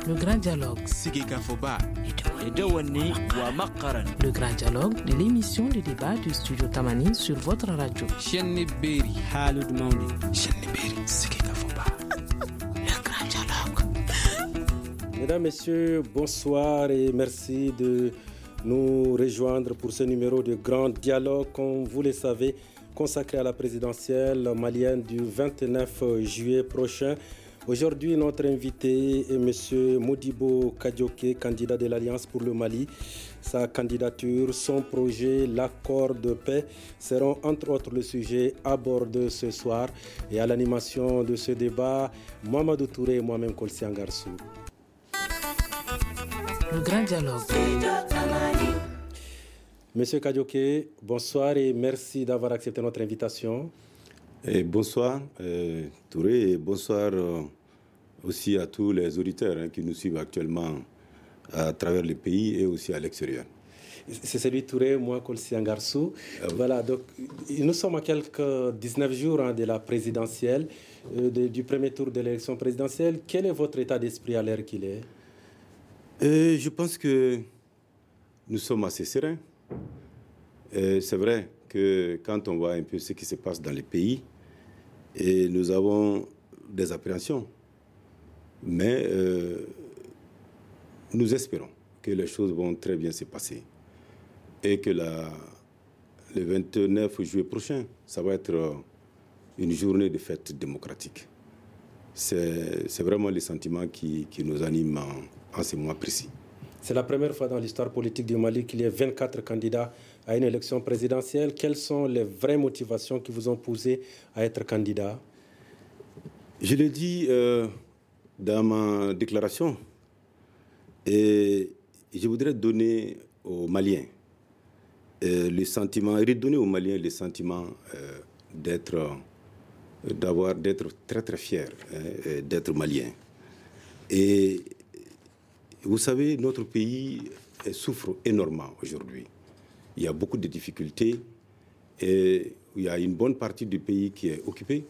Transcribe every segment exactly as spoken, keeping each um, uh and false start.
Le grand dialogue. Le grand dialogue de l'émission de débat du studio Tamani sur votre radio. Le grand dialogue. Mesdames, Messieurs, bonsoir et merci de nous rejoindre pour ce numéro de grand dialogue, comme vous le savez, consacré à la présidentielle malienne du vingt-neuf juillet prochain. Aujourd'hui, notre invité est M. Modibo Kadiaké, candidat de l'Alliance pour le Mali. Sa candidature, son projet, l'accord de paix seront entre autres le sujet abordé ce soir. Et à l'animation de ce débat, Mamadou Touré et moi-même Kolsi Angarsou. Le grand dialogue. Monsieur Kadiaké, bonsoir et merci d'avoir accepté notre invitation. Et bonsoir euh, Touré et bonsoir euh, aussi à tous les auditeurs hein, qui nous suivent actuellement à travers le pays et aussi à l'extérieur. C'est celui Touré, moi Kolsi Angarsou. Ah oui. Voilà, donc nous sommes à quelques dix-neuf jours hein, de la présidentielle, euh, de, du premier tour de l'élection présidentielle. Quel est votre état d'esprit à l'heure qu'il est? euh, Je pense que nous sommes assez sereins. Euh, c'est vrai que quand on voit un peu ce qui se passe dans les pays, et nous avons des appréhensions. Mais euh, nous espérons que les choses vont très bien se passer et que la, le vingt-neuf juillet prochain, ça va être une journée de fête démocratique. C'est, c'est vraiment le sentiment qui, qui nous anime en, en ce mois précis. C'est la première fois dans l'histoire politique du Mali qu'il y ait vingt-quatre candidats à une élection présidentielle. Quelles sont les vraies motivations qui vous ont poussé à être candidat? Je l'ai dit euh, dans ma déclaration. Et je voudrais donner aux Maliens euh, le sentiment, redonner aux Maliens le sentiment euh, d'être, euh, d'avoir, d'être très très fiers hein, d'être Maliens. Et vous savez, notre pays souffre énormément aujourd'hui. Il y a beaucoup de difficultés et il y a une bonne partie du pays qui est occupée.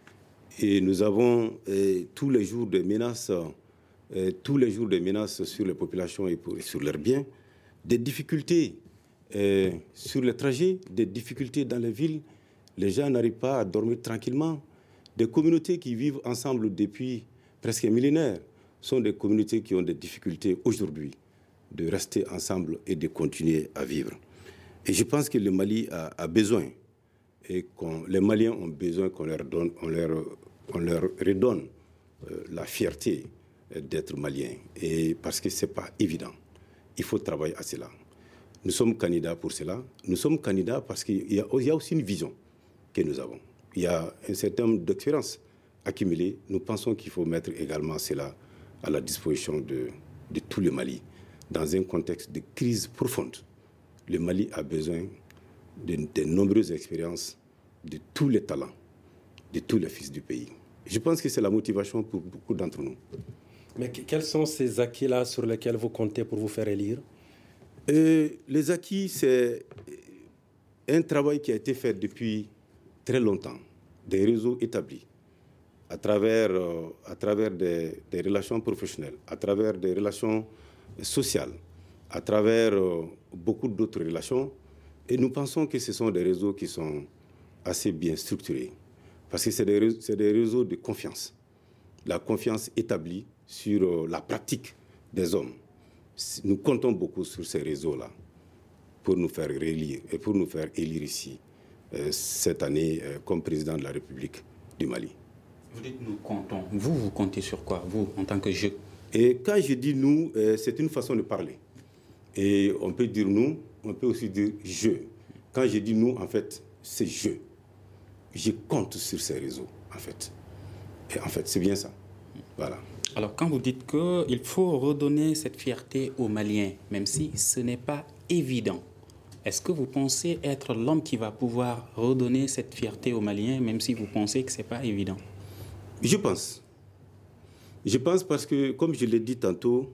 Et nous avons eh, tous les jours des menaces, eh, tous les jours des menaces sur les populations et, pour, et sur leurs biens, des difficultés eh, sur les trajets, des difficultés dans les villes. Les gens n'arrivent pas à dormir tranquillement. Des communautés qui vivent ensemble depuis presque un millénaire sont des communautés qui ont des difficultés aujourd'hui de rester ensemble et de continuer à vivre. Et je pense que le Mali a, a besoin, et qu'on, les Maliens ont besoin qu'on leur donne, on leur, on leur redonne euh, la fierté d'être Maliens. Et parce que ce n'est pas évident. Il faut travailler à cela. Nous sommes candidats pour cela. Nous sommes candidats parce qu'il y a, il y a aussi une vision que nous avons. Il y a un certain nombre d'expériences accumulées. Nous pensons qu'il faut mettre également cela à la disposition de, de tout le Mali, dans un contexte de crise profonde. Le Mali a besoin de, de nombreuses expériences, de tous les talents, de tous les fils du pays. Je pense que c'est la motivation pour beaucoup d'entre nous. Mais quels sont ces acquis-là sur lesquels vous comptez pour vous faire élire? euh, Les acquis, c'est un travail qui a été fait depuis très longtemps, des réseaux établis, à travers, euh, à travers des, des relations professionnelles, à travers des relations sociales, à travers euh, beaucoup d'autres relations. Et nous pensons que ce sont des réseaux qui sont assez bien structurés. Parce que c'est des réseaux, c'est des réseaux de confiance. La confiance établie sur euh, la pratique des hommes. Nous comptons beaucoup sur ces réseaux-là pour nous faire réélire et pour nous faire élire ici, euh, cette année, euh, comme président de la République du Mali. Vous dites nous comptons. Vous, vous comptez sur quoi, vous, en tant que je? Et quand je dis nous, euh, c'est une façon de parler. Et on peut dire nous, on peut aussi dire je. Quand je dis nous, en fait, c'est je. Je compte sur ces réseaux, en fait. Et en fait, c'est bien ça. Voilà. Alors, quand vous dites qu'il faut redonner cette fierté aux Maliens, même si ce n'est pas évident, est-ce que vous pensez être l'homme qui va pouvoir redonner cette fierté aux Maliens, même si vous pensez que ce n'est pas évident? Je pense. Je pense parce que, comme je l'ai dit tantôt,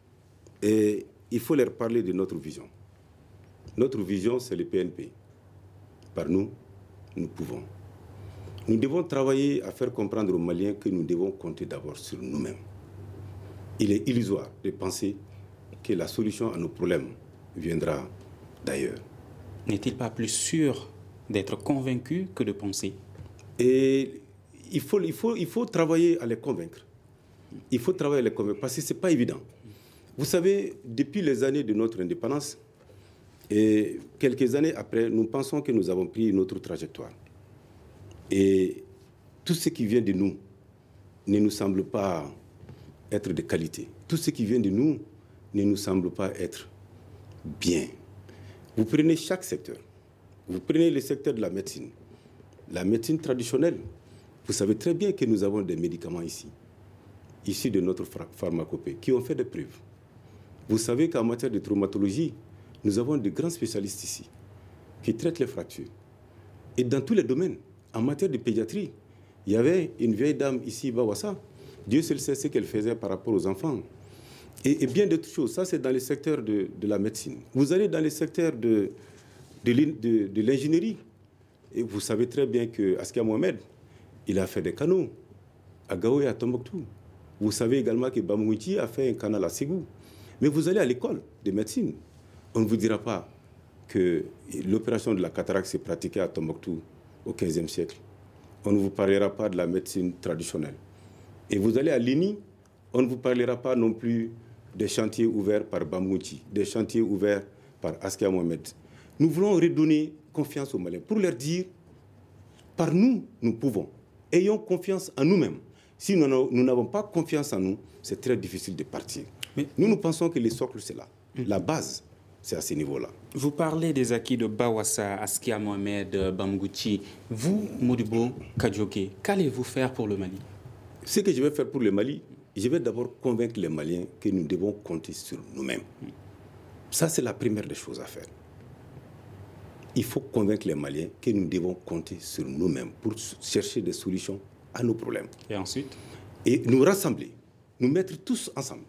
et il faut leur parler de notre vision. Notre vision, c'est le P N P. Par nous, nous pouvons. Nous devons travailler à faire comprendre aux Maliens que nous devons compter d'abord sur nous-mêmes. il est illusoire de penser que la solution à nos problèmes viendra d'ailleurs. N'est-il pas plus sûr d'être convaincu que de penser? Et il faut, il faut, il faut travailler à les convaincre. Il faut travailler à les convaincre parce que ce n'est pas évident. Vous savez, depuis les années de notre indépendance, et quelques années après, nous pensons que nous avons pris une autre trajectoire. Et tout ce qui vient de nous ne nous semble pas être de qualité. Tout ce qui vient de nous ne nous semble pas être bien. Vous prenez chaque secteur. Vous prenez le secteur de la médecine. La médecine traditionnelle, vous savez très bien que nous avons des médicaments ici, issus de notre pharmacopée, qui ont fait des preuves. Vous savez qu'en matière de traumatologie, nous avons de grands spécialistes ici qui traitent les fractures. Et dans tous les domaines, en matière de pédiatrie, il y avait une vieille dame ici, Bawassa. Dieu seul sait ce qu'elle faisait par rapport aux enfants. Et, et bien d'autres choses. Ça, c'est dans le secteur de, de la médecine. Vous allez dans le secteur de, de, de, de l'ingénierie. Et vous savez très bien qu'Askia Mohamed, il a fait des canaux à Gao et à Tombouctou. Vous savez également que Bamouiti a fait un canal à Ségou. Mais vous allez à l'école de médecine. On ne vous dira pas que l'opération de la cataracte s'est pratiquée à Tombouctou au quinzième siècle. On ne vous parlera pas de la médecine traditionnelle. Et vous allez à l'I N I, on ne vous parlera pas non plus des chantiers ouverts par Bamouti, des chantiers ouverts par Askia Mohamed. Nous voulons redonner confiance aux Maliens pour leur dire, par nous, nous pouvons. Ayons confiance en nous-mêmes. Si nous n'avons pas confiance en nous, c'est très difficile de partir. Mais nous, nous pensons que le socle, c'est là. La base, c'est à ce niveau-là. Vous parlez des acquis de Bawassa, Askia Mohamed, Bamouti. Vous, Modibo Kadjoké, qu'allez-vous faire pour le Mali? Ce que je vais faire pour le Mali, je vais d'abord convaincre les Maliens que nous devons compter sur nous-mêmes. Ça, c'est la première des choses à faire. Il faut convaincre les Maliens que nous devons compter sur nous-mêmes pour chercher des solutions à nos problèmes. Et ensuite? Et nous rassembler, nous mettre tous ensemble.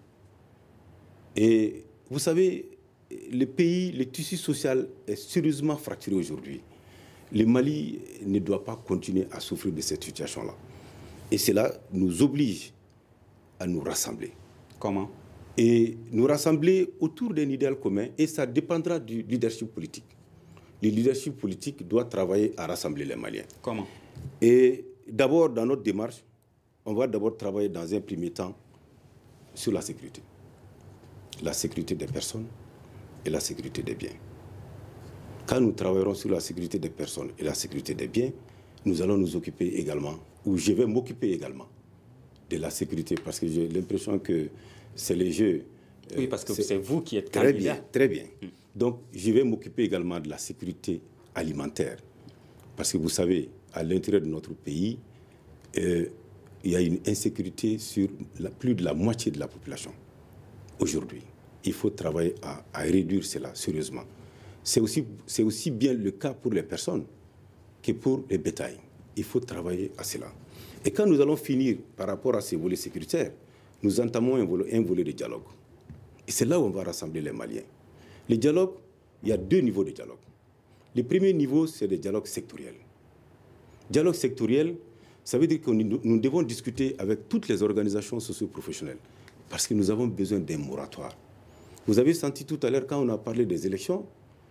Et vous savez, le pays, le tissu social est sérieusement fracturé aujourd'hui. Le Mali ne doit pas continuer à souffrir de cette situation-là. Et cela nous oblige à nous rassembler. Comment? Et nous rassembler autour d'un idéal commun, et ça dépendra du leadership politique. Le leadership politique doit travailler à rassembler les Maliens. Comment? Et d'abord, dans notre démarche, on va d'abord travailler dans un premier temps sur la sécurité. La sécurité des personnes et la sécurité des biens. Quand nous travaillerons sur la sécurité des personnes et la sécurité des biens, nous allons nous occuper également, ou je vais m'occuper également, de la sécurité, parce que j'ai l'impression que c'est les jeux. Oui, parce que c'est, c'est vous qui êtes très candidat. Bien, très bien. Hum. Donc, je vais m'occuper également de la sécurité alimentaire. Parce que vous savez, à l'intérieur de notre pays, euh, il y a une insécurité sur la, plus de la moitié de la population. Aujourd'hui, il faut travailler à, à réduire cela sérieusement. C'est aussi, c'est aussi bien le cas pour les personnes que pour les bétails. Il faut travailler à cela. Et quand nous allons finir par rapport à ces volets sécuritaires, nous entamons un volet, un volet de dialogue. Et c'est là où on va rassembler les Maliens. Le dialogue, il y a deux niveaux de dialogue. Le premier niveau, c'est le dialogue sectoriel. Dialogue sectoriel, ça veut dire que nous devons discuter avec toutes les organisations socio-professionnelles parce que nous avons besoin d'un moratoire. Vous avez senti tout à l'heure, quand on a parlé des élections,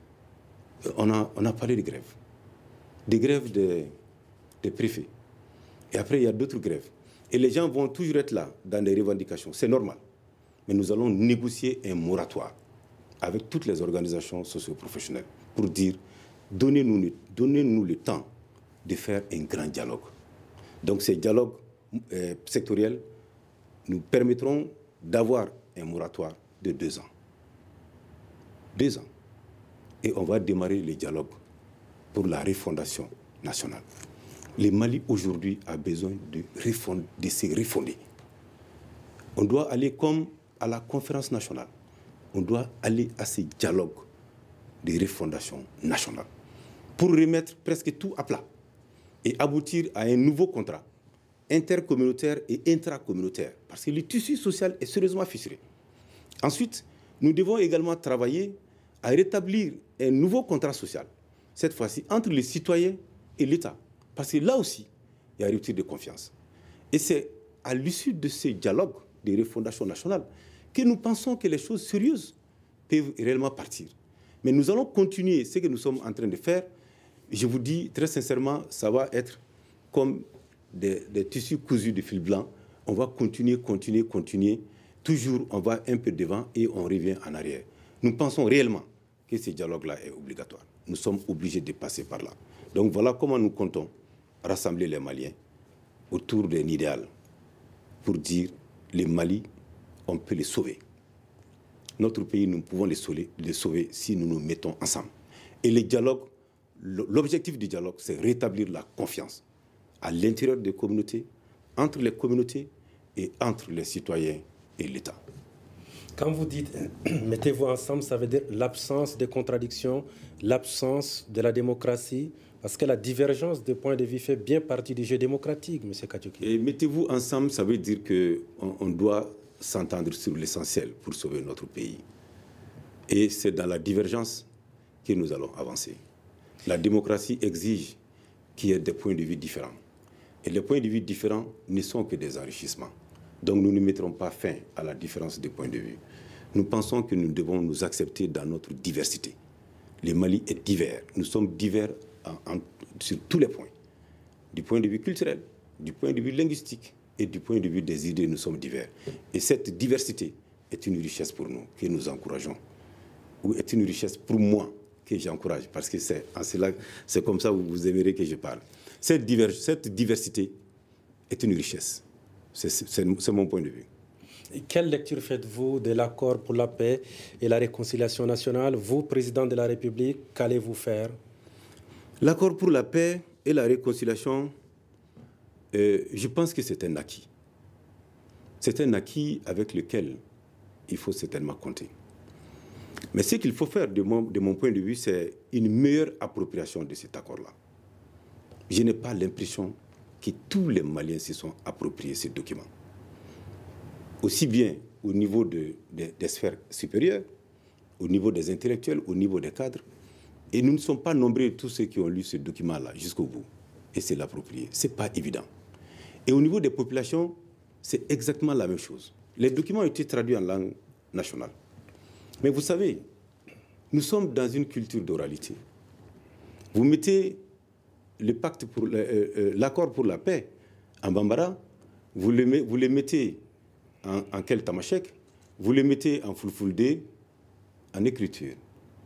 on a, on a parlé de grèves. Des grèves des, des préfets. Et après, il y a d'autres grèves. Et les gens vont toujours être là, dans des revendications. C'est normal. Mais nous allons négocier un moratoire avec toutes les organisations socio-professionnelles pour dire, donnez-nous, donnez-nous le temps de faire un grand dialogue. Donc ces dialogues euh, sectoriels nous permettront d'avoir un moratoire de deux ans. Deux ans. Et on va démarrer les dialogues pour la refondation nationale. Le Mali aujourd'hui a besoin de, refond- de se refonder. On doit aller comme à la conférence nationale. On doit aller à ces dialogues de refondation nationale pour remettre presque tout à plat et aboutir à un nouveau contrat intercommunautaire et intracommunautaire, parce que le tissu social est sérieusement fissuré. Ensuite, nous devons également travailler à rétablir un nouveau contrat social, cette fois-ci entre les citoyens et l'État, parce que là aussi, il y a une rupture de confiance. Et c'est à l'issue de ce dialogue de refondation nationale, que nous pensons que les choses sérieuses peuvent réellement partir. Mais nous allons continuer ce que nous sommes en train de faire. Je vous dis très sincèrement, ça va être comme des, des tissus cousus de fil blanc. On va continuer, continuer, continuer. Toujours, on va un peu devant et on revient en arrière. Nous pensons réellement que ce dialogue-là est obligatoire. Nous sommes obligés de passer par là. Donc voilà comment nous comptons rassembler les Maliens autour d'un idéal pour dire les Mali, on peut les sauver. Notre pays, nous pouvons les sauver, les sauver si nous nous mettons ensemble. Et le dialogue, l'objectif du dialogue, c'est rétablir la confiance à l'intérieur des communautés, entre les communautés et entre les citoyens et l'État. Quand vous dites « mettez-vous ensemble », ça veut dire l'absence de contradictions, l'absence de la démocratie, parce que la divergence de points de vue fait bien partie du jeu démocratique, M. Kachioki. Et mettez-vous ensemble, ça veut dire qu'on on doit s'entendre sur l'essentiel pour sauver notre pays. Et c'est dans la divergence que nous allons avancer. La démocratie exige qu'il y ait des points de vue différents. Et les points de vue différents ne sont que des enrichissements. Donc nous ne mettrons pas fin à la différence de points de vue. Nous pensons que nous devons nous accepter dans notre diversité. Le Mali est divers. Nous sommes divers en, en, sur tous les points. Du point de vue culturel, du point de vue linguistique et du point de vue des idées, nous sommes divers. Et cette diversité est une richesse pour nous, que nous encourageons. Ou est une richesse pour moi, que j'encourage. Parce que c'est, en cela, c'est comme ça que vous aimerez que je parle. Cette, diver, cette diversité est une richesse. C'est, c'est, c'est mon point de vue. Et quelle lecture faites-vous de l'accord pour la paix et la réconciliation nationale? Vous, président de la République, qu'allez-vous faire? L'accord pour la paix et la réconciliation, euh, je pense que c'est un acquis. C'est un acquis avec lequel il faut certainement compter. Mais ce qu'il faut faire, de mon, de mon point de vue, c'est une meilleure appropriation de cet accord-là. Je n'ai pas l'impression que tous les Maliens se sont appropriés ces documents. Aussi bien au niveau de, de, des sphères supérieures, au niveau des intellectuels, au niveau des cadres. Et nous ne sommes pas nombreux tous ceux qui ont lu ce document-là jusqu'au bout. Et c'est l'approprier. Ce n'est pas évident. Et au niveau des populations, c'est exactement la même chose. Les documents ont été traduits en langue nationale. Mais vous savez, nous sommes dans une culture d'oralité. Vous mettez le pacte pour le, euh, euh, l'accord pour la paix en bambara, vous le, vous le mettez en, en kel tamashek, vous le mettez en fulfulde, en écriture.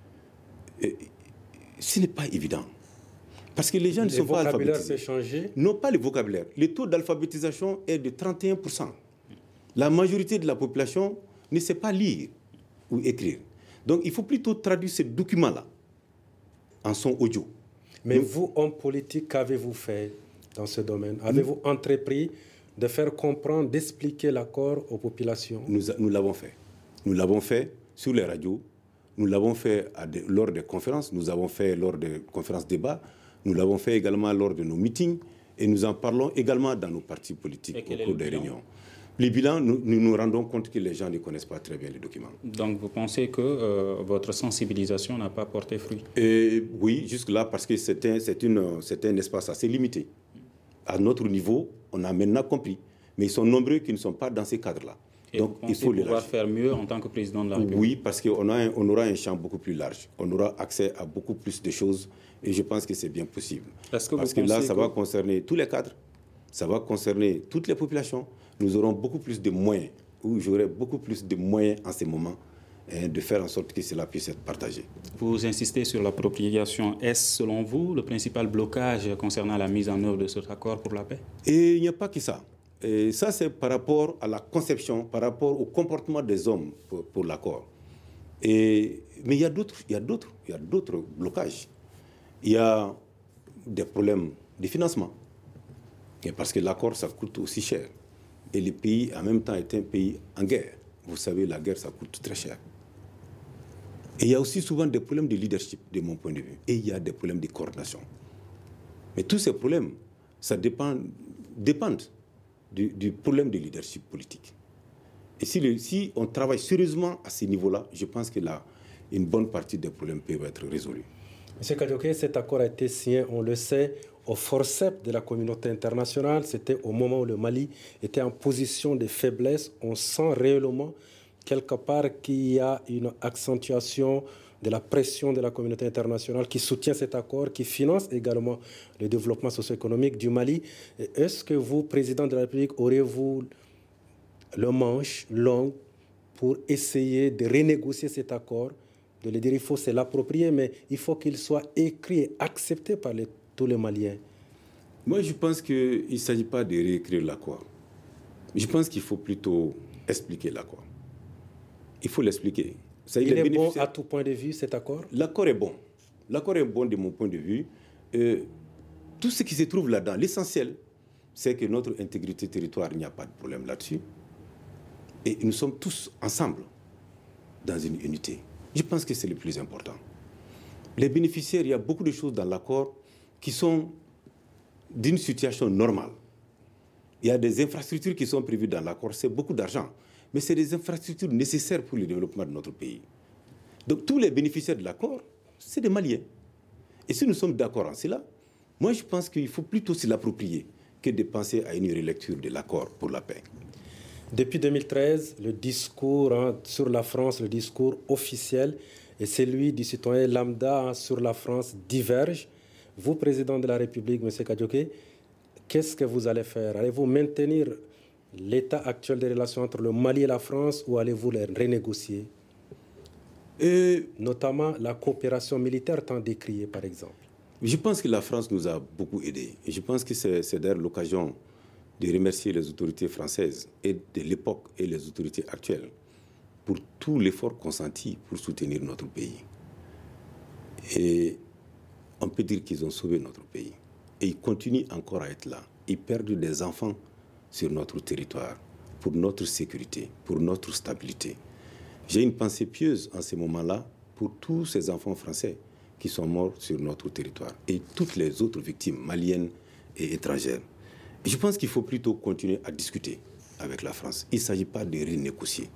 Et, ce n'est pas évident. Parce que les gens ne sont pas alphabétisés. Le vocabulaire s'est changé? Non, pas le vocabulaire. Le taux d'alphabétisation est de trente et un pour cent. La majorité de la population ne sait pas lire ou écrire. Donc, il faut plutôt traduire ce document-là en son audio. Mais Donc, vous, homme politique, qu'avez-vous fait dans ce domaine? Avez-vous nous, entrepris de faire comprendre, d'expliquer l'accord aux populations? Nous, nous l'avons fait. Nous l'avons fait sur les radios. Nous l'avons fait à de, lors des conférences. Nous l'avons fait lors des conférences débats. Nous l'avons fait également lors de nos meetings. Et nous en parlons également dans nos partis politiques au cours des réunions. Les bilans, nous, nous nous rendons compte que les gens ne connaissent pas très bien les documents. Donc vous pensez que euh, votre sensibilisation n'a pas porté fruit? Et oui, jusque-là, parce que c'est un, c'est, une, c'est un espace assez limité. À notre niveau, on a maintenant compris. Mais ils sont nombreux qui ne sont pas dans ces cadres-là. Et donc, vous il faut pouvoir faire mieux en tant que président de la République? Oui, parce qu'on a un, on aura un champ beaucoup plus large. On aura accès à beaucoup plus de choses. Et je pense que c'est bien possible. Est-ce que parce vous que là, ça que... va concerner tous les cadres. Ça va concerner toutes les populations. Nous aurons beaucoup plus de moyens, ou j'aurai beaucoup plus de moyens en ce moment, hein, de faire en sorte que cela puisse être partagé. Vous insistez sur l'appropriation. Est-ce, selon vous, le principal blocage concernant la mise en œuvre de cet accord pour la paix? Et il n'y a pas que ça. Et ça, c'est par rapport à la conception, par rapport au comportement des hommes pour, pour l'accord. Et, mais il y a d'autres, il y a d'autres, il y a d'autres blocages. Il y a des problèmes de financement. Et parce que l'accord, ça coûte aussi cher. Et le pays, en même temps, est un pays en guerre. Vous savez, la guerre, ça coûte très cher. Et il y a aussi souvent des problèmes de leadership, de mon point de vue. Et il y a des problèmes de coordination. Mais tous ces problèmes, ça dépend, dépendent du, du problème de leadership politique. Et si, le, si on travaille sérieusement à ce niveau-là, je pense que là, une bonne partie des problèmes peuvent être résolus. Monsieur Kachioki, cet accord a été signé, on le sait, au forceps de la communauté internationale. C'était au moment où le Mali était en position de faiblesse. On sent réellement quelque part qu'il y a une accentuation de la pression de la communauté internationale qui soutient cet accord, qui finance également le développement socio-économique du Mali. Est-ce que vous, président de la République, aurez-vous le manche long pour essayer de renégocier cet accord, de le dire il faut se l'approprier, mais il faut qu'il soit écrit et accepté par les, tous les Maliens? Moi, je pense qu'il ne s'agit pas de réécrire l'accord. Je pense qu'il faut plutôt expliquer l'accord. Il faut l'expliquer. Ça, il est bon à tout point de vue, cet accord? L'accord est bon. L'accord est bon de mon point de vue. Euh, tout ce qui se trouve là-dedans, l'essentiel, c'est que notre intégrité territoriale, il n'y a pas de problème là-dessus. Et nous sommes tous ensemble dans une unité. Je pense que c'est le plus important. Les bénéficiaires, il y a beaucoup de choses dans l'accord qui sont d'une situation normale. Il y a des infrastructures qui sont prévues dans l'accord, c'est beaucoup d'argent. Mais c'est des infrastructures nécessaires pour le développement de notre pays. Donc tous les bénéficiaires de l'accord, c'est des Maliens. Et si nous sommes d'accord en cela, moi je pense qu'il faut plutôt se l'approprier que de penser à une relecture de l'accord pour la paix. Depuis deux mille treize, le discours hein, sur la France, le discours officiel et celui du citoyen lambda hein, sur la France divergent. Vous, président de la République, M. Kadiogé, qu'est-ce que vous allez faire? Allez-vous maintenir l'état actuel des relations entre le Mali et la France ou allez-vous les renégocier? Et notamment la coopération militaire tant décriée, par exemple. Je pense que la France nous a beaucoup aidés. Et je pense que c'est, c'est d'ailleurs l'occasion de remercier les autorités françaises et de l'époque et les autorités actuelles pour tout l'effort consenti pour soutenir notre pays. Et on peut dire qu'ils ont sauvé notre pays. Et ils continuent encore à être là. Ils perdent des enfants sur notre territoire, pour notre sécurité, pour notre stabilité. J'ai une pensée pieuse en ces moments-là pour tous ces enfants français qui sont morts sur notre territoire et toutes les autres victimes maliennes et étrangères. Et je pense qu'il faut plutôt continuer à discuter avec la France. Il ne s'agit pas de renégocier.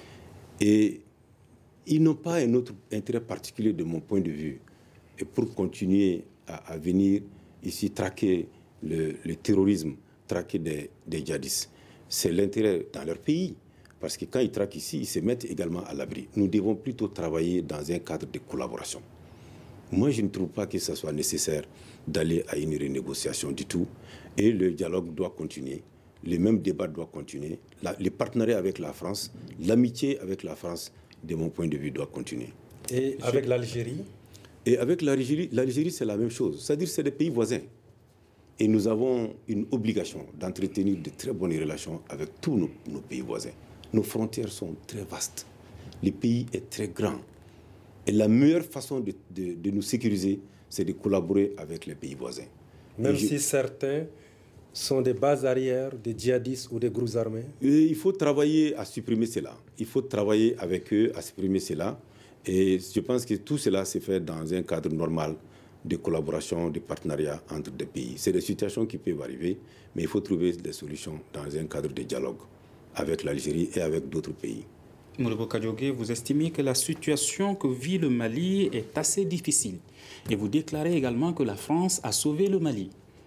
Et ils n'ont pas un autre intérêt particulier de mon point de vue et pour continuer à, à venir ici traquer le, le terrorisme, traquer des, des djihadistes. C'est l'intérêt dans leur pays. Parce que quand ils traquent ici, ils se mettent également à l'abri. Nous devons plutôt travailler dans un cadre de collaboration. Moi, je ne trouve pas que ce soit nécessaire d'aller à une renégociation du tout. Et le dialogue doit continuer. Le même débat doit continuer. La, le partenariat avec la France, l'amitié avec la France, de mon point de vue, doit continuer. Et avec l'Algérie? Et avec l'Algérie, l'Algérie, c'est la même chose. C'est-à-dire que c'est des pays voisins. Et nous avons une obligation d'entretenir de très bonnes relations avec tous nos, nos pays voisins. Nos frontières sont très vastes. Le pays est très grand. Et la meilleure façon de, de, de nous sécuriser, c'est de collaborer avec les pays voisins. Même je... si certains sont des bases arrières, des djihadistes ou des groupes armés? Et il faut travailler à supprimer cela. Il faut travailler avec eux à supprimer cela. Et je pense que tout cela s'est fait dans un cadre normal de collaboration, de partenariat entre des pays. C'est des situations qui peuvent arriver, mais il faut trouver des solutions dans un cadre de dialogue avec l'Algérie et avec d'autres pays. Modibo Kadiogé, vous estimez que la situation que vit le Mali est assez difficile. Et vous déclarez également que la France a sauvé le Mali.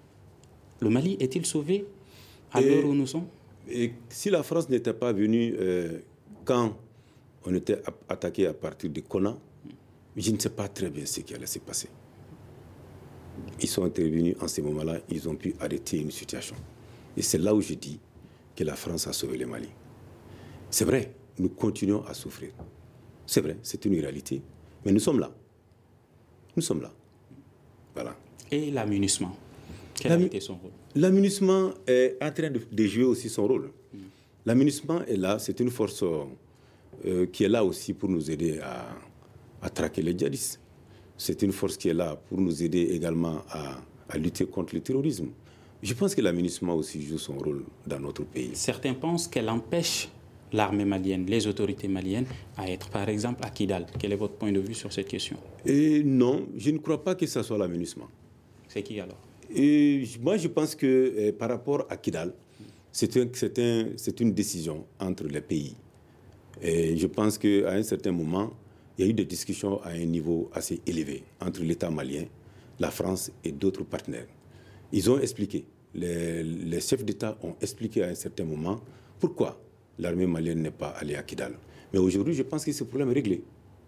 Le Mali est-il sauvé à et, l'heure où nous sommes? Et si la France n'était pas venue euh, quand on était attaqué à partir de Konna, je ne sais pas très bien ce qui allait se passer. Ils sont intervenus en ce moment-là, ils ont pu arrêter une situation. Et c'est là où je dis que la France a sauvé le Mali. C'est vrai, nous continuons à souffrir. C'est vrai, c'est une réalité. Mais nous sommes là. Nous sommes là. Voilà. Et l'amunissement, quel a été son rôle? L'amunissement est en train de, de jouer aussi son rôle. Mm. L'amunissement est là, c'est une force euh, qui est là aussi pour nous aider à, à traquer les djihadistes. C'est une force qui est là pour nous aider également à, à lutter contre le terrorisme. Je pense que l'amunissement aussi joue son rôle dans notre pays. Certains pensent qu'elle empêche l'armée malienne, les autorités maliennes, à être, par exemple, à Kidal. Quel est votre point de vue sur cette question? Et non, je ne crois pas que ce soit l'amunissement. C'est qui alors? Et moi, je pense que euh, par rapport à Kidal, c'est, un, c'est, un, c'est une décision entre les pays. Et je pense qu'à un certain moment, il y a eu des discussions à un niveau assez élevé entre l'État malien, la France et d'autres partenaires. Ils ont expliqué, les, les chefs d'État ont expliqué à un certain moment pourquoi l'armée malienne n'est pas allée à Kidal. Mais aujourd'hui, je pense que ce problème est réglé.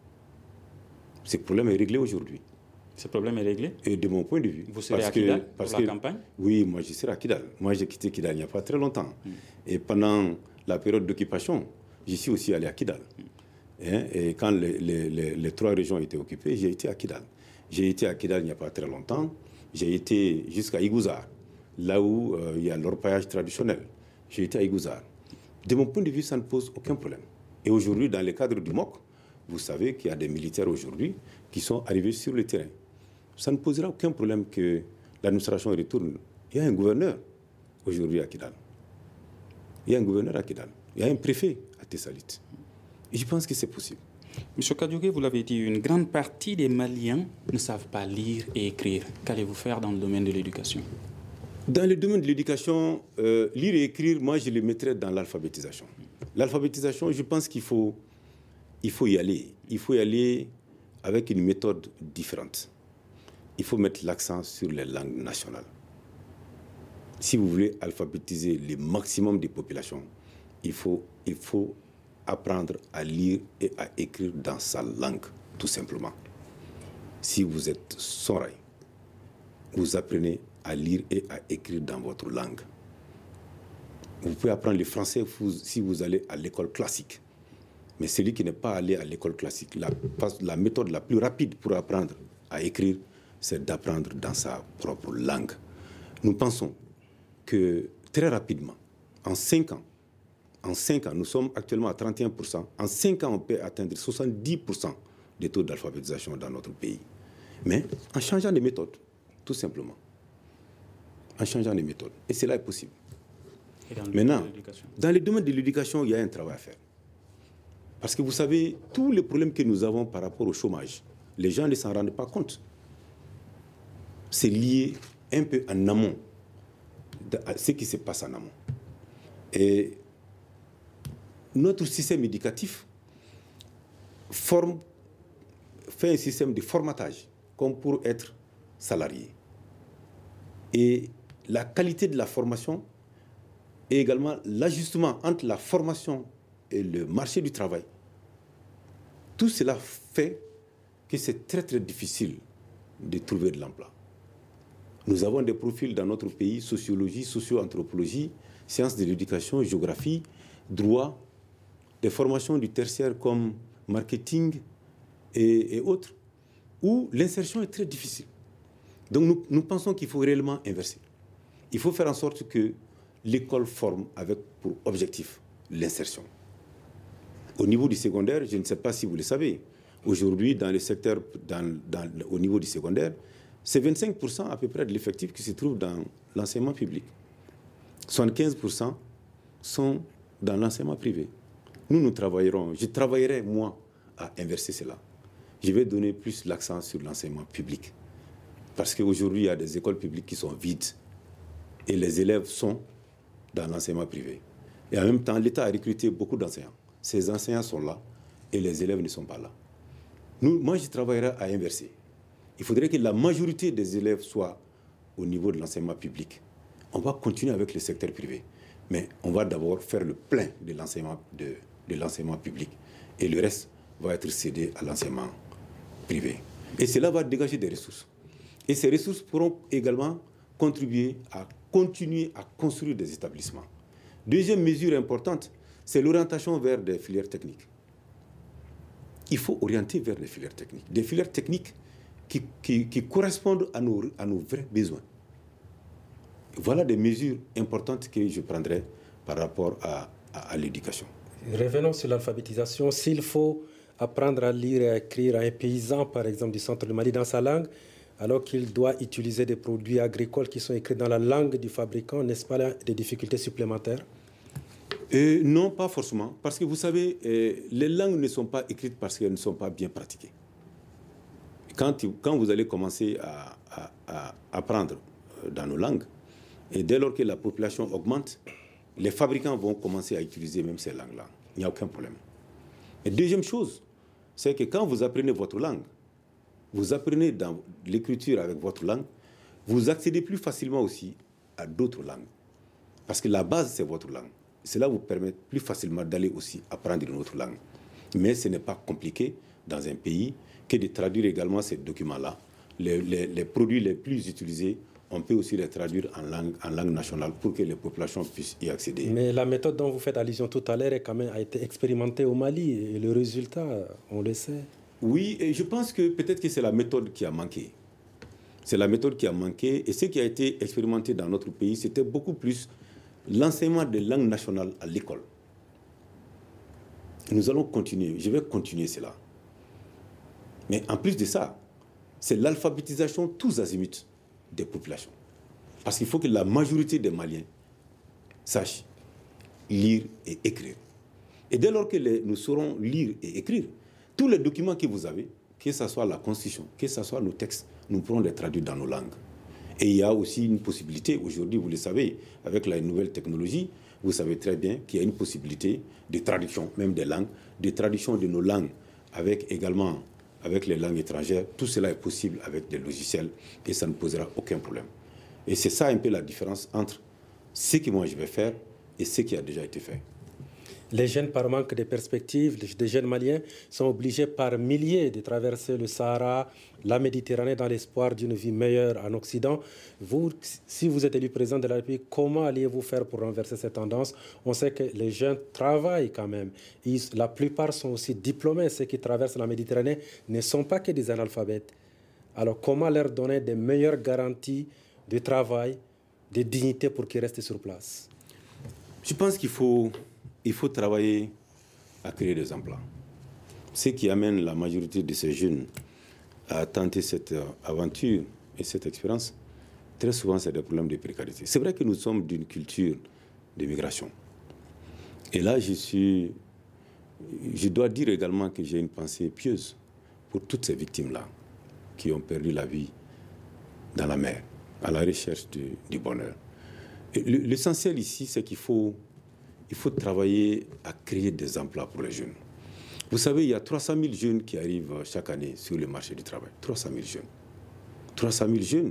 Ce problème est réglé aujourd'hui. Ce problème est réglé? Et de mon point de vue. Vous serez parce à Kidal que, pour parce la que, campagne? Oui, moi je serai à Kidal. Moi j'ai quitté Kidal il n'y a pas très longtemps. Mm. Et pendant la période d'occupation, j'y suis aussi allé à Kidal. Mm. Et, et quand les, les, les, les trois régions étaient occupées, j'ai été à Kidal. J'ai été à Kidal il n'y a pas très longtemps. J'ai été jusqu'à Igouzar, là où euh, il y a l'orpaillage traditionnel. J'ai été à Igouzar. De mon point de vue, ça ne pose aucun problème. Et aujourd'hui, dans le cadre du M O C, vous savez qu'il y a des militaires aujourd'hui qui sont arrivés sur le terrain. Ça ne posera aucun problème que l'administration retourne. Il y a un gouverneur aujourd'hui à Kidal. Il y a un gouverneur à Kidal. Il y a un préfet à Tessalit. Et je pense que c'est possible. Monsieur Kadiougué, vous l'avez dit, une grande partie des Maliens ne savent pas lire et écrire. Qu'allez-vous faire dans le domaine de l'éducation? Dans le domaine de l'éducation, euh, lire et écrire, moi, je les mettrais dans l'alphabétisation. L'alphabétisation, je pense qu'il faut, il faut y aller. Il faut y aller avec une méthode différente. Il faut mettre l'accent sur les langues nationales. Si vous voulez alphabétiser le maximum des populations, il faut, il faut apprendre à lire et à écrire dans sa langue, tout simplement. Si vous êtes Soraï, vous apprenez à lire et à écrire dans votre langue. Vous pouvez apprendre le français si vous allez à l'école classique. Mais celui qui n'est pas allé à l'école classique, la, la méthode la plus rapide pour apprendre à écrire, c'est d'apprendre dans sa propre langue. Nous pensons que très rapidement, en cinq ans, en cinq ans, nous sommes actuellement à trente et un pour cent, en cinq ans, on peut atteindre soixante-dix pour cent des taux d'alphabétisation dans notre pays. Mais en changeant les méthodes, tout simplement. En changeant les méthodes. Et cela est possible. Et dans le Maintenant, domaine de l'éducation? Dans le domaine de l'éducation, il y a un travail à faire. Parce que vous savez, tous les problèmes que nous avons par rapport au chômage, les gens ne s'en rendent pas compte. C'est lié un peu en amont à ce qui se passe en amont. Et notre système éducatif forme, fait un système de formatage comme pour être salarié. Et la qualité de la formation et également l'ajustement entre la formation et le marché du travail, tout cela fait que c'est très très difficile de trouver de l'emploi. Nous avons des profils dans notre pays, sociologie, socio-anthropologie, sciences de l'éducation, géographie, droit, des formations du tertiaire comme marketing et, et autres, où l'insertion est très difficile. Donc nous, nous pensons qu'il faut réellement inverser. Il faut faire en sorte que l'école forme avec pour objectif l'insertion. Au niveau du secondaire, je ne sais pas si vous le savez, aujourd'hui dans le secteur, dans, dans, au niveau du secondaire, c'est vingt-cinq pour cent à peu près de l'effectif qui se trouve dans l'enseignement public. soixante-quinze pour cent sont dans l'enseignement privé. Nous, nous travaillerons, je travaillerai moi à inverser cela. Je vais donner plus l'accent sur l'enseignement public. Parce qu'aujourd'hui, il y a des écoles publiques qui sont vides et les élèves sont dans l'enseignement privé. Et en même temps, l'État a recruté beaucoup d'enseignants. Ces enseignants sont là et les élèves ne sont pas là. Nous, moi, je travaillerai à inverser. Il faudrait que la majorité des élèves soient au niveau de l'enseignement public. On va continuer avec le secteur privé, mais on va d'abord faire le plein de l'enseignement, de, de l'enseignement public et le reste va être cédé à l'enseignement privé. Et cela va dégager des ressources. Et ces ressources pourront également contribuer à continuer à construire des établissements. Deuxième mesure importante, c'est l'orientation vers des filières techniques. Il faut orienter vers des filières techniques. Des filières techniques qui, qui, qui correspondent à nos, à nos vrais besoins. Voilà des mesures importantes que je prendrai par rapport à, à, à l'éducation. Revenons sur l'alphabétisation. S'il faut apprendre à lire et à écrire à un paysan, par exemple, du centre du Mali dans sa langue, alors qu'il doit utiliser des produits agricoles qui sont écrits dans la langue du fabricant, n'est-ce pas là des difficultés supplémentaires? Et non, pas forcément. Parce que vous savez, eh, les langues ne sont pas écrites parce qu'elles ne sont pas bien pratiquées. Quand, quand vous allez commencer à, à, à apprendre dans nos langues, et dès lors que la population augmente, les fabricants vont commencer à utiliser même ces langues-là. Il n'y a aucun problème. Et deuxième chose, c'est que quand vous apprenez votre langue, vous apprenez dans l'écriture avec votre langue, vous accédez plus facilement aussi à d'autres langues. Parce que la base, c'est votre langue. Cela vous permet plus facilement d'aller aussi apprendre une autre langue. Mais ce n'est pas compliqué dans un pays que de traduire également ces documents-là. Les, les, les produits les plus utilisés, on peut aussi les traduire en langue, en langue nationale pour que les populations puissent y accéder. Mais la méthode dont vous faites allusion tout à l'heure a quand même a été expérimentée au Mali et le résultat, on le sait. Oui, et je pense que peut-être que c'est la méthode qui a manqué. C'est la méthode qui a manqué et ce qui a été expérimenté dans notre pays, c'était beaucoup plus l'enseignement des langues nationales à l'école. Nous allons continuer, je vais continuer cela. Mais en plus de ça, c'est l'alphabétisation tous azimuts des populations. Parce qu'il faut que la majorité des Maliens sachent lire et écrire. Et dès lors que les, nous saurons lire et écrire, tous les documents que vous avez, que ce soit la Constitution, que ce soit nos textes, nous pourrons les traduire dans nos langues. Et il y a aussi une possibilité, aujourd'hui, vous le savez, avec la nouvelle technologie, vous savez très bien qu'il y a une possibilité de traduction, même des langues, de traduction de nos langues, avec également avec les langues étrangères. Tout cela est possible avec des logiciels et ça ne posera aucun problème. Et c'est ça un peu la différence entre ce que moi je vais faire et ce qui a déjà été fait. Les jeunes, par manque de perspectives, les jeunes Maliens sont obligés par milliers de traverser le Sahara, la Méditerranée, dans l'espoir d'une vie meilleure en Occident. Vous, si vous êtes élu président de la République, comment alliez-vous faire pour renverser cette tendance? On sait que les jeunes travaillent quand même. Ils, la plupart sont aussi diplômés. Ceux qui traversent la Méditerranée ne sont pas que des analphabètes. Alors, comment leur donner des meilleures garanties de travail, de dignité pour qu'ils restent sur place? Je pense qu'il faut... Il faut travailler à créer des emplois. Ce qui amène la majorité de ces jeunes à tenter cette aventure et cette expérience, très souvent, c'est des problèmes de précarité. C'est vrai que nous sommes d'une culture de migration. Et là, je suis... Je dois dire également que j'ai une pensée pieuse pour toutes ces victimes-là qui ont perdu la vie dans la mer, à la recherche du, du bonheur. Et l'essentiel ici, c'est qu'il faut... Il faut travailler à créer des emplois pour les jeunes. Vous savez, il y a trois cent mille jeunes qui arrivent chaque année sur le marché du travail. trois cent mille jeunes. trois cent mille jeunes,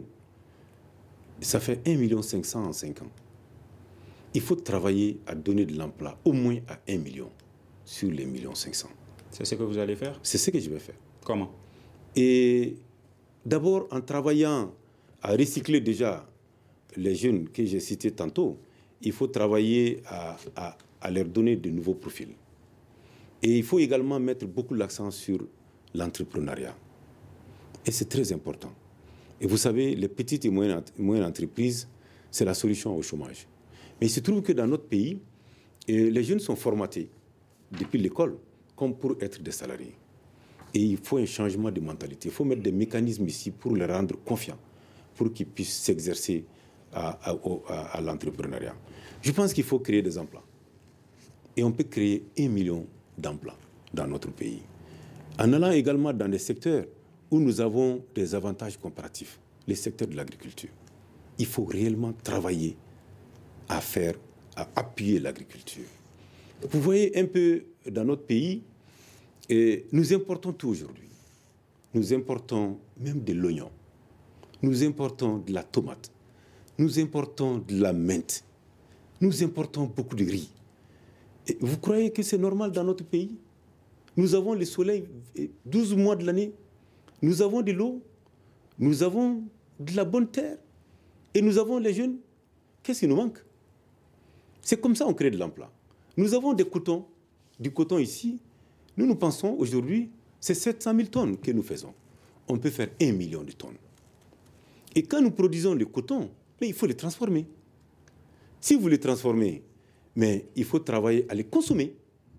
ça fait un million cinq cent mille en cinq ans. Il faut travailler à donner de l'emploi au moins à un million sur les un million cinq cent mille. C'est ce que vous allez faire? C'est ce que je vais faire. Comment? Et d'abord, en travaillant à recycler déjà les jeunes que j'ai cités tantôt, il faut travailler à, à, à leur donner de nouveaux profils. Et il faut également mettre beaucoup l'accent sur l'entrepreneuriat. Et c'est très important. Et vous savez, les petites et moyennes, moyennes entreprises, c'est la solution au chômage. Mais il se trouve que dans notre pays, les jeunes sont formatés depuis l'école comme pour être des salariés. Et il faut un changement de mentalité. Il faut mettre des mécanismes ici pour les rendre confiants, pour qu'ils puissent s'exercer À, à, à, à l'entrepreneuriat. Je pense qu'il faut créer des emplois. Et on peut créer un million d'emplois dans notre pays. En allant également dans des secteurs où nous avons des avantages comparatifs, les secteurs de l'agriculture. Il faut réellement travailler à faire, à appuyer l'agriculture. Vous voyez un peu dans notre pays, et nous importons tout aujourd'hui. Nous importons même de l'oignon. Nous importons de la tomate. Nous importons de la menthe. Nous importons beaucoup de riz. Et vous croyez que c'est normal dans notre pays? Nous avons le soleil douze mois de l'année. Nous avons de l'eau. Nous avons de la bonne terre. Et nous avons les jeunes. Qu'est-ce qui nous manque? C'est comme ça qu'on crée de l'emploi. Nous avons des cotons. Du coton ici. Nous, nous pensons aujourd'hui, c'est sept cent mille tonnes que nous faisons. On peut faire un million de tonnes. Et quand nous produisons le coton, mais il faut les transformer. Si vous les transformez, mais il faut travailler à les consommer.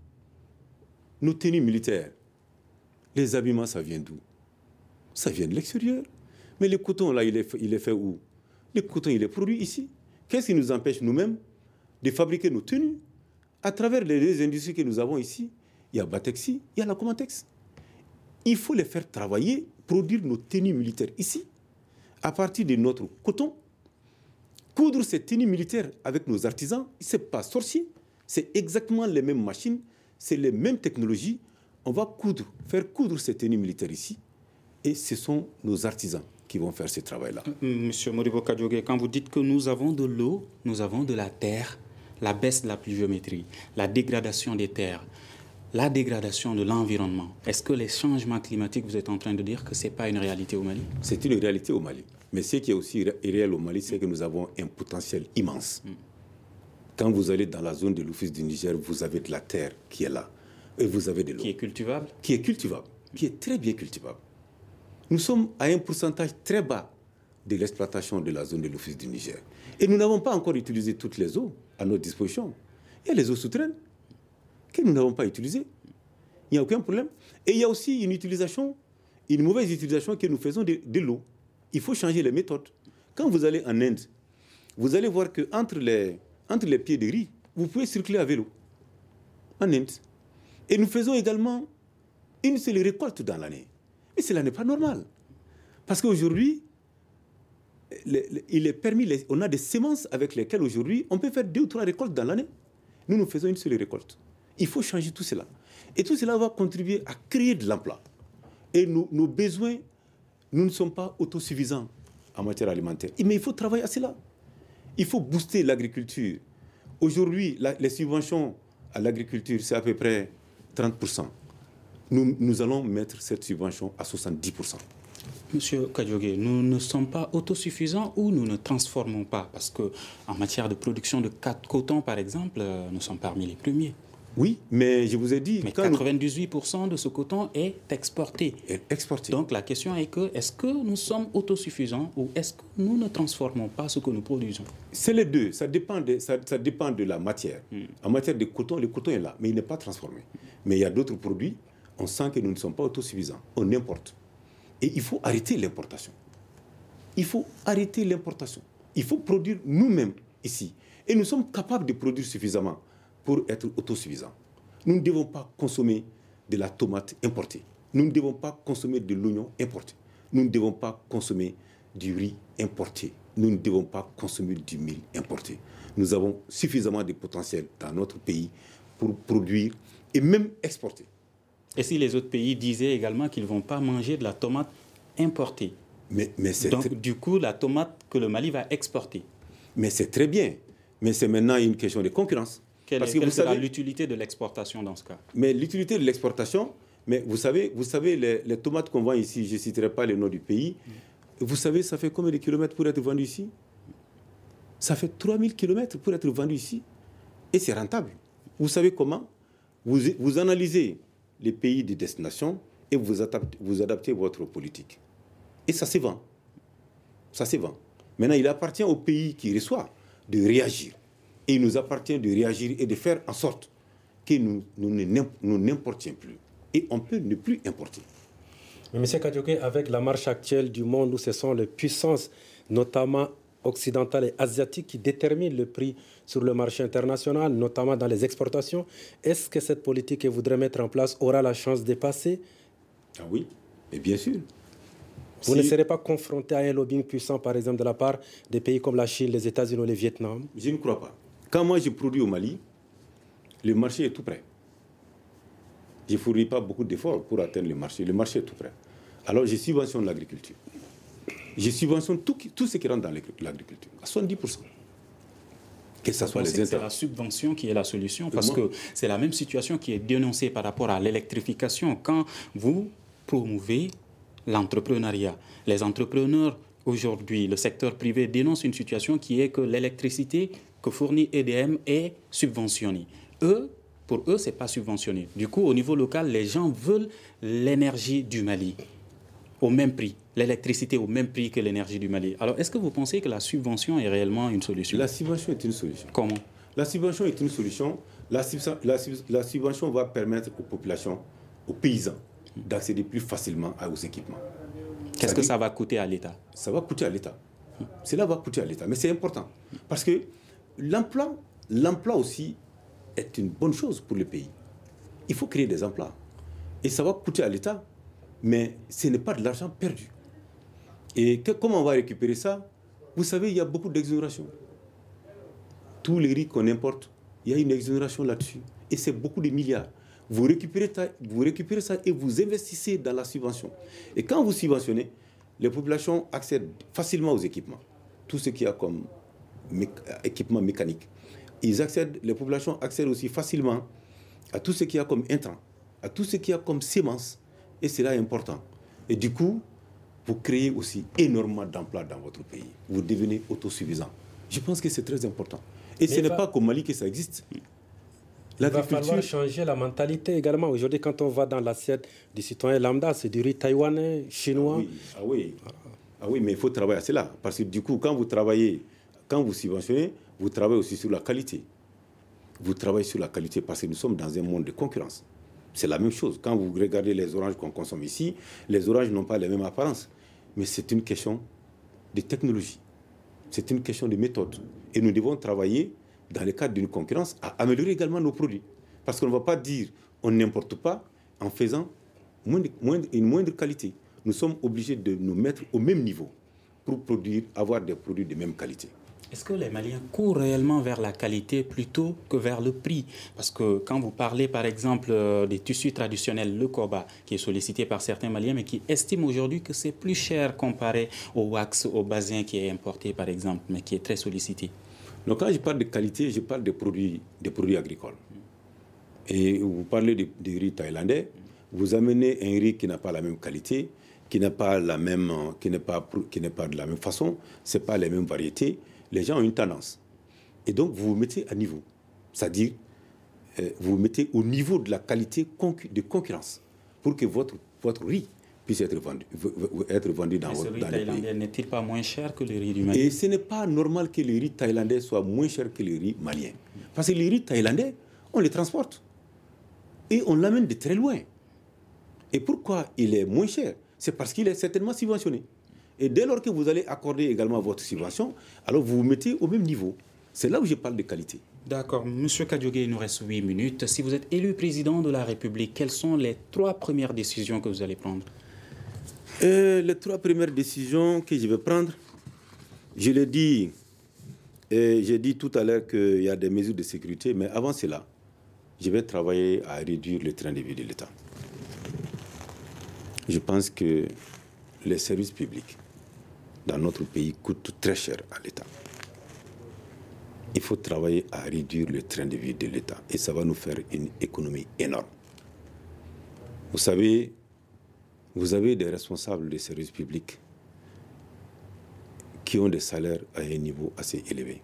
Nos tenues militaires, les habillements, ça vient d'où? Ça vient de l'extérieur. Mais le coton, là, il est, il est fait où? Le coton, il est produit ici. Qu'est-ce qui nous empêche nous-mêmes de fabriquer nos tenues? À travers les deux industries que nous avons ici, il y a Batexi, il y a la Comatex. Il faut les faire travailler, produire nos tenues militaires ici, à partir de notre coton. Coudre ces tenues militaires avec nos artisans, ce n'est pas sorcier. C'est exactement les mêmes machines, c'est les mêmes technologies. On va coudre, faire coudre ces tenues militaires ici. Et ce sont nos artisans qui qui vont faire ce travail-là. Monsieur Modibo Kadiogé, quand vous dites que nous avons de l'eau, nous avons de la terre, la baisse de la pluviométrie, la dégradation des terres, la dégradation de l'environnement, est-ce que les changements climatiques, vous êtes en train de dire que ce n'est pas une réalité au Mali? C'est une réalité au Mali. Mais ce qui est aussi réel au Mali, c'est que nous avons un potentiel immense. Mm. Quand vous allez dans la zone de l'Office du Niger, vous avez de la terre qui est là. Et vous avez de l'eau. Qui est cultivable? Qui est cultivable. Qui est très bien cultivable. Nous sommes à un pourcentage très bas de l'exploitation de la zone de l'Office du Niger. Et nous n'avons pas encore utilisé toutes les eaux à notre disposition. Il y a les eaux souterraines que nous n'avons pas utilisées. Il n'y a aucun problème. Et il y a aussi une utilisation, une mauvaise utilisation que nous faisons de, de l'eau. Il faut changer les méthodes. Quand vous allez en Inde, vous allez voir qu'entre les, entre les pieds de riz, vous pouvez circuler à vélo. En Inde. Et nous faisons également une seule récolte dans l'année. Mais cela n'est pas normal. Parce qu'aujourd'hui, les, les, il est permis, les, on a des semences avec lesquelles aujourd'hui, on peut faire deux ou trois récoltes dans l'année. Nous, nous faisons une seule récolte. Il faut changer tout cela. Et tout cela va contribuer à créer de l'emploi. Et nos, nos besoins, nous ne sommes pas autosuffisants en matière alimentaire. Mais il faut travailler à cela. Il faut booster l'agriculture. Aujourd'hui, la, les subventions à l'agriculture, c'est à peu près trente pour cent. Nous, nous allons mettre cette subvention à soixante-dix pour cent. Monsieur Kadiogé, nous ne sommes pas autosuffisants ou nous ne transformons pas? Parce qu'en matière de production de coton, par exemple, nous sommes parmi les premiers. Oui, mais je vous ai dit... Mais quatre-vingt-dix-huit pour cent de ce coton est exporté. Est exporté. Donc la question est que, est-ce que nous sommes autosuffisants ou est-ce que nous ne transformons pas ce que nous produisons? C'est les deux. Ça dépend de, ça, ça dépend de la matière. Hmm. En matière de coton, le coton est là, mais il n'est pas transformé. Mais il y a d'autres produits, on sent que nous ne sommes pas autosuffisants. On importe. Et il faut arrêter l'importation. Il faut arrêter l'importation. Il faut produire nous-mêmes ici. Et nous sommes capables de produire suffisamment pour être autosuffisants. Nous ne devons pas consommer de la tomate importée. Nous ne devons pas consommer de l'oignon importé. Nous ne devons pas consommer du riz importé. Nous ne devons pas consommer du mil importé. Nous avons suffisamment de potentiel dans notre pays pour produire et même exporter. Et si les autres pays disaient également qu'ils ne vont pas manger de la tomate importée? Mais, mais c'est Donc, très... du coup, la tomate que le Mali va exporter. Mais c'est très bien. Mais c'est maintenant une question de concurrence. Quelle, Parce est, que quelle vous sera savez, l'utilité de l'exportation dans ce cas? Mais l'utilité de l'exportation, mais vous savez, vous savez les, les tomates qu'on vend ici, je ne citerai pas le nom du pays, mm. vous savez, ça fait combien de kilomètres pour être vendu ici? Ça fait trois mille kilomètres pour être vendu ici. Et c'est rentable. Vous savez comment? Vous, vous analysez les pays de destination et vous adaptez, vous adaptez votre politique. Et ça se vend. Ça se vend. Maintenant, il appartient au pays qui reçoit de réagir. Et il nous appartient de réagir et de faire en sorte que nous, nous, nous n'importions plus. Et on peut ne plus importer. Mais M. Kadiogé, avec la marche actuelle du monde où ce sont les puissances, notamment occidentales et asiatiques, qui déterminent le prix sur le marché international, notamment dans les exportations, est-ce que cette politique que vous voudrez mettre en place aura la chance de passer? Ah oui, et bien sûr. Vous si... ne serez pas confronté à un lobbying puissant, par exemple, de la part des pays comme la Chine, les États-Unis ou le Vietnam? Je ne crois pas. Quand moi je produis au Mali, le marché est tout prêt. Je ne fournis pas beaucoup d'efforts pour atteindre le marché. Le marché est tout prêt. Alors je subventionne l'agriculture. Je subventionne tout, tout ce qui rentre dans l'agriculture, à soixante-dix pour cent. Que ce soit les c'est la subvention qui est la solution, parce que c'est la même situation qui est dénoncée par rapport à l'électrification. Quand vous promouvez l'entrepreneuriat, les entrepreneurs aujourd'hui, le secteur privé dénonce une situation qui est que l'électricité que fournit E D M est subventionnée. Eux, pour eux, ce n'est pas subventionné. Du coup, au niveau local, les gens veulent l'énergie du Mali au même prix, l'électricité au même prix que l'énergie du Mali. Alors, est-ce que vous pensez que la subvention est réellement une solution? La subvention est une solution. Comment? La subvention est une solution. La, la, la subvention va permettre aux populations, aux paysans, d'accéder plus facilement aux équipements. Qu'est-ce que ça va coûter à l'État? Ça va coûter à l'État. Cela va coûter à l'État. Mais c'est important. Parce que l'emploi, l'emploi aussi est une bonne chose pour le pays. Il faut créer des emplois. Et ça va coûter à l'État, mais ce n'est pas de l'argent perdu. Et que, comment on va récupérer ça? Vous savez, il y a beaucoup d'exonérations. Tous les riz qu'on importe, il y a une exonération là-dessus. Et c'est beaucoup de milliards. Vous récupérez, ta, vous récupérez ça et vous investissez dans la subvention. Et quand vous subventionnez, les populations accèdent facilement aux équipements. Tout ce qu'il y a comme mé- équipement mécanique. Ils accèdent, les populations accèdent aussi facilement à tout ce qu'il y a comme intrants, à tout ce qu'il y a comme semences. Et c'est là important. Et du coup, vous créez aussi énormément d'emplois dans votre pays. Vous devenez autosuffisant. Je pense que c'est très important. Et Mais ce n'est va... pas qu'au Mali que ça existe. Il va falloir changer la mentalité également. Aujourd'hui, quand on va dans l'assiette du citoyen lambda, c'est du riz taïwanais, chinois. Ah oui, ah oui. Ah oui, mais il faut travailler à cela. Parce que du coup, quand vous travaillez, quand vous subventionnez, vous travaillez aussi sur la qualité. Vous travaillez sur la qualité parce que nous sommes dans un monde de concurrence. C'est la même chose. Quand vous regardez les oranges qu'on consomme ici, les oranges n'ont pas les mêmes apparences. Mais c'est une question de technologie. C'est une question de méthode. Et nous devons travailler dans le cadre d'une concurrence à améliorer également nos produits. Parce qu'on ne va pas dire on n'importe pas en faisant moindre, moindre, une moindre qualité. Nous sommes obligés de nous mettre au même niveau pour produire, avoir des produits de même qualité. Est-ce que les Maliens courent réellement vers la qualité plutôt que vers le prix? Parce que quand vous parlez par exemple des tissus traditionnels, le koba, qui est sollicité par certains Maliens, mais qui estiment aujourd'hui que c'est plus cher comparé au wax, au basin qui est importé par exemple, mais qui est très sollicité. Donc quand je parle de qualité, je parle des produits, des produits agricoles. Et vous parlez de, de riz thaïlandais, vous amenez un riz qui n'a pas la même qualité, qui n'est pas la même, qui n'est pas, qui n'est pas de la même façon, c'est pas les mêmes variétés. Les gens ont une tendance. Et donc, vous vous mettez à niveau. C'est-à-dire, euh, vous vous mettez au niveau de la qualité concu- de concurrence pour que votre, votre riz puisse être vendu, v- v- être vendu dans, votre, dans le pays. Le riz thaïlandais n'est-il pas moins cher que le riz du Mali? Et ce n'est pas normal que le riz thaïlandais soit moins cher que le riz malien. Parce que le riz thaïlandais, on le transporte. Et on l'amène de très loin. Et pourquoi il est moins cher? C'est parce qu'il est certainement subventionné. Et dès lors que vous allez accorder également votre subvention, alors vous vous mettez au même niveau. C'est là où je parle de qualité. D'accord. Monsieur Kadiogé, il nous reste huit minutes. Si vous êtes élu président de la République, quelles sont les trois premières décisions que vous allez prendre? euh, Les trois premières décisions que je vais prendre, je l'ai dit, et j'ai dit tout à l'heure qu'il y a des mesures de sécurité, mais avant cela, je vais travailler à réduire le train de vie de l'État. Je pense que les services publics dans notre pays coûtent très cher à l'État. Il faut travailler à réduire le train de vie de l'État et ça va nous faire une économie énorme. Vous savez, vous avez des responsables des services publics qui ont des salaires à un niveau assez élevé.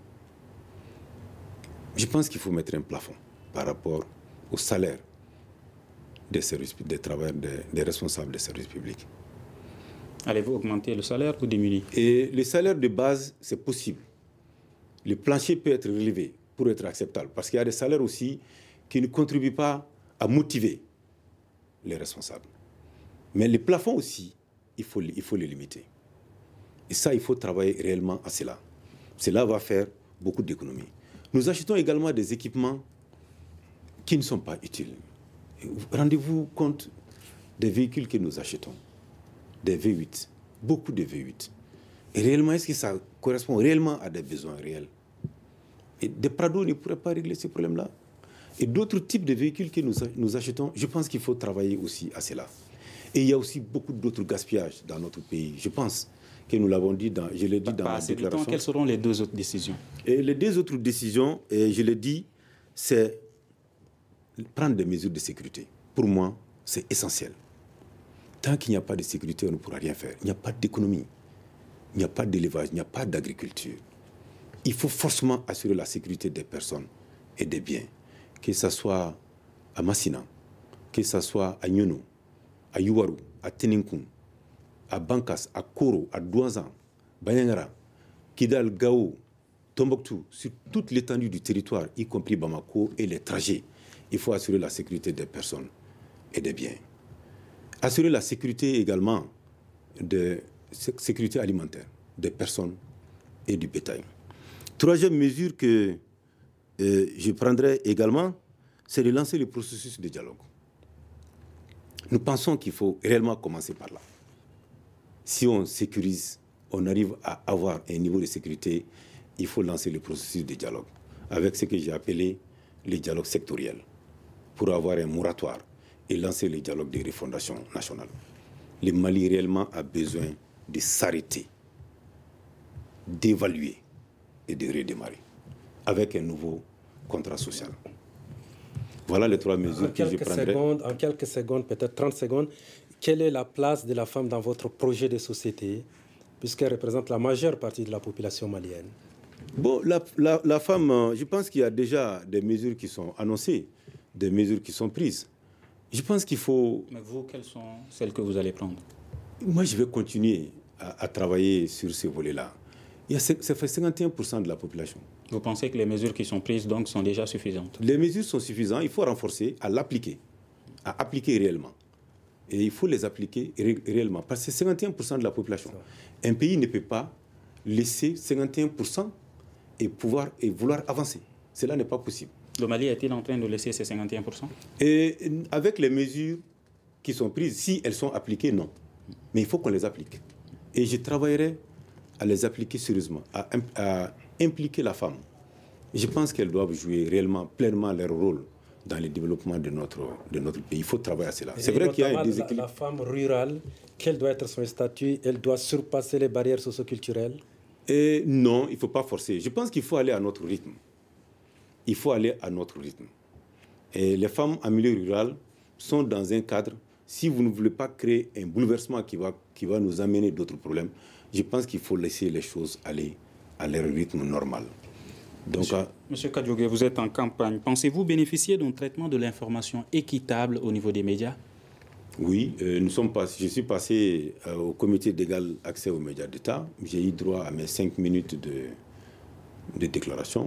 Je pense qu'il faut mettre un plafond par rapport au salaire des services, des travailleurs, des, des responsables des services publics. Allez-vous augmenter le salaire ou diminuer? Et le salaire de base, c'est possible. Le plancher peut être relevé pour être acceptable. Parce qu'il y a des salaires aussi qui ne contribuent pas à motiver les responsables. Mais les plafonds aussi, il faut, il faut les limiter. Et ça, il faut travailler réellement à cela. Cela va faire beaucoup d'économies. Nous achetons également des équipements qui ne sont pas utiles. Rendez-vous compte des véhicules que nous achetons. Des V huit, beaucoup de V huit. Et réellement, est-ce que ça correspond réellement à des besoins réels? Et des Prado ne pourraient pas régler ces problèmes-là. Et d'autres types de véhicules que nous, nous achetons, je pense qu'il faut travailler aussi à cela. Et il y a aussi beaucoup d'autres gaspillages dans notre pays. Je pense que nous l'avons dit, dans, je l'ai dit dans ma déclaration. Quelles seront les deux autres décisions? Et les deux autres décisions, et je l'ai dit, c'est prendre des mesures de sécurité. Pour moi, c'est essentiel. Tant qu'il n'y a pas de sécurité, on ne pourra rien faire. Il n'y a pas d'économie, il n'y a pas d'élevage, il n'y a pas d'agriculture. Il faut forcément assurer la sécurité des personnes et des biens. Que ce soit à Massina, que ce soit à Nyono, à Yuwaru, à Teninkoum, à Bankas, à Koro, à Douazan, Banyangara, Kidal, Gao, Tombouctou, sur toute l'étendue du territoire, y compris Bamako et les trajets. Il faut assurer la sécurité des personnes et des biens. Assurer la sécurité également de sécurité alimentaire des personnes et du bétail. Troisième mesure que euh, je prendrai également, c'est de lancer le processus de dialogue. Nous pensons qu'il faut réellement commencer par là. Si on sécurise, on arrive à avoir un niveau de sécurité, il faut lancer le processus de dialogue avec ce que j'ai appelé le dialogue sectoriel pour avoir un moratoire et lancer le dialogue de refondation nationale. Le Mali réellement a besoin de s'arrêter, d'évaluer et de redémarrer avec un nouveau contrat social. Voilà les trois mesures que je prendrai. Secondes, en quelques secondes, peut-être trente secondes, quelle est la place de la femme dans votre projet de société, puisqu'elle représente la majeure partie de la population malienne? Bon, la, la, la femme, je pense qu'il y a déjà des mesures qui sont annoncées, des mesures qui sont prises. Je pense qu'il faut... Mais vous, quelles sont celles que vous allez prendre? Moi, je vais continuer à, à travailler sur ce volet-là. Il y a, ça fait cinquante et un pour cent de la population. Vous pensez que les mesures qui sont prises donc sont déjà suffisantes? Les mesures sont suffisantes, il faut renforcer, à l'appliquer, à appliquer réellement. Et il faut les appliquer ré- réellement, parce que c'est cinquante et un pour cent de la population. Un pays ne peut pas laisser cinquante et un pour cent et, pouvoir, et vouloir avancer. Cela n'est pas possible. Le Mali est-il en train de laisser ces cinquante et un pour cent? Et avec les mesures qui sont prises, si elles sont appliquées, non. Mais il faut qu'on les applique. Et je travaillerai à les appliquer sérieusement, à, à impliquer la femme. Je pense qu'elles doivent jouer réellement, pleinement leur rôle dans le développement de notre, de notre pays. Il faut travailler à cela. C'est vrai qu'il y a un déséquilibre. La, la femme rurale, quel doit être son statut? Elle doit surpasser les barrières socioculturelles? Et non, il ne faut pas forcer. Je pense qu'il faut aller à notre rythme. Il faut aller à notre rythme. Et les femmes en milieu rural sont dans un cadre, si vous ne voulez pas créer un bouleversement qui va, qui va nous amener d'autres problèmes, je pense qu'il faut laisser les choses aller à leur rythme normal. Donc, Monsieur, à... Monsieur Kadiogué, vous êtes en campagne. Pensez-vous bénéficier d'un traitement de l'information équitable au niveau des médias? Oui, euh, nous sommes pas, je suis passé euh, au comité d'égal accès aux médias d'État. J'ai eu droit à mes cinq minutes de, de déclaration.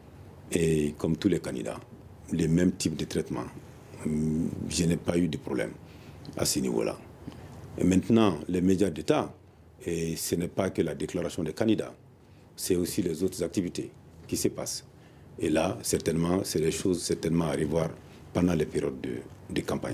Et comme tous les candidats, les mêmes types de traitement. Je n'ai pas eu de problème à ce niveau-là. Et maintenant, les médias d'État, et ce n'est pas que la déclaration des candidats, c'est aussi les autres activités qui se passent. Et là, certainement, c'est des choses certainement à revoir pendant les périodes de, de campagne.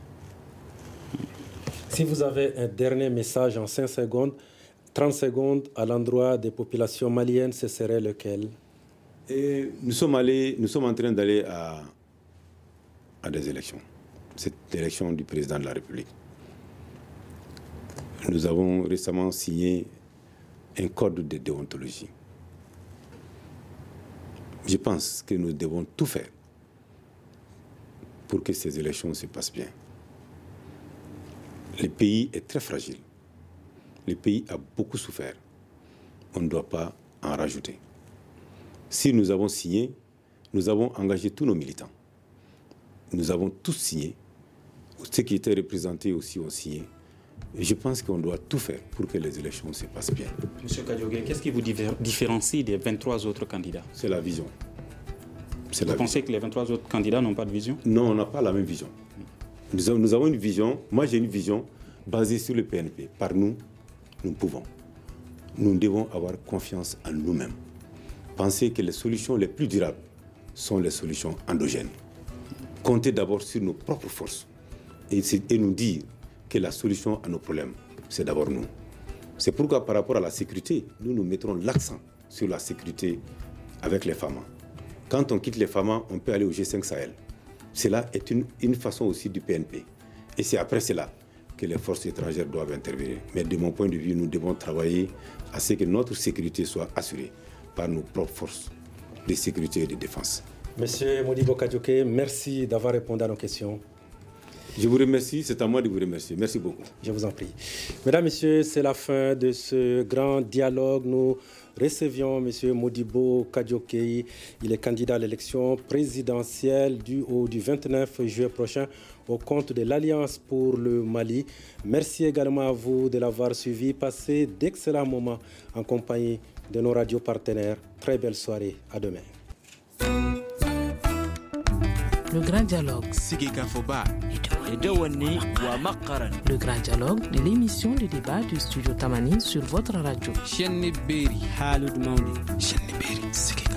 Si vous avez un dernier message en cinq secondes, trente secondes à l'endroit des populations maliennes, ce serait lequel? Et nous sommes allés, nous sommes en train d'aller à, à des élections. Cette élection du président de la République. Nous avons récemment signé un code de déontologie. Je pense que nous devons tout faire pour que ces élections se passent bien. Le pays est très fragile. Le pays a beaucoup souffert. On ne doit pas en rajouter. Si nous avons signé, nous avons engagé tous nos militants. Nous avons tous signé. Ceux qui étaient représentés aussi ont signé. Et je pense qu'on doit tout faire pour que les élections se passent bien. Monsieur Kadiogué, qu'est-ce qui vous différencie des vingt-trois autres candidats? C'est la vision. C'est vous la pensez vision. Que les vingt-trois autres candidats n'ont pas de vision? Non, on n'a pas la même vision. Nous avons, nous avons une vision, moi j'ai une vision basée sur le P N P. Par nous, nous pouvons. Nous devons avoir confiance en nous-mêmes. Penser que les solutions les plus durables sont les solutions endogènes. Compter d'abord sur nos propres forces et, et nous dire que la solution à nos problèmes, c'est d'abord nous. C'est pourquoi par rapport à la sécurité, nous nous mettrons l'accent sur la sécurité avec les femmes. Quand on quitte les femmes, on peut aller au G cinq Sahel. Cela est une, une façon aussi du P N P. Et c'est après cela que les forces étrangères doivent intervenir. Mais de mon point de vue, nous devons travailler à ce que notre sécurité soit assurée par nos propres forces de sécurité et de défense. Monsieur Modibo Kadiogué, merci d'avoir répondu à nos questions. Je vous remercie, c'est à moi de vous remercier. Merci beaucoup. Je vous en prie. Mesdames, Messieurs, c'est la fin de ce grand dialogue. Nous recevions M. Modibo Kadiogué. Il est candidat à l'élection présidentielle du, au, du vingt-neuf juillet prochain au compte de l'Alliance pour le Mali. Merci également à vous de l'avoir suivi. Passez d'excellents moments en compagnie de nos radios partenaires. Très belle soirée. À demain. Le grand dialogue. Le grand dialogue de l'émission de débat du studio Tamani sur votre radio.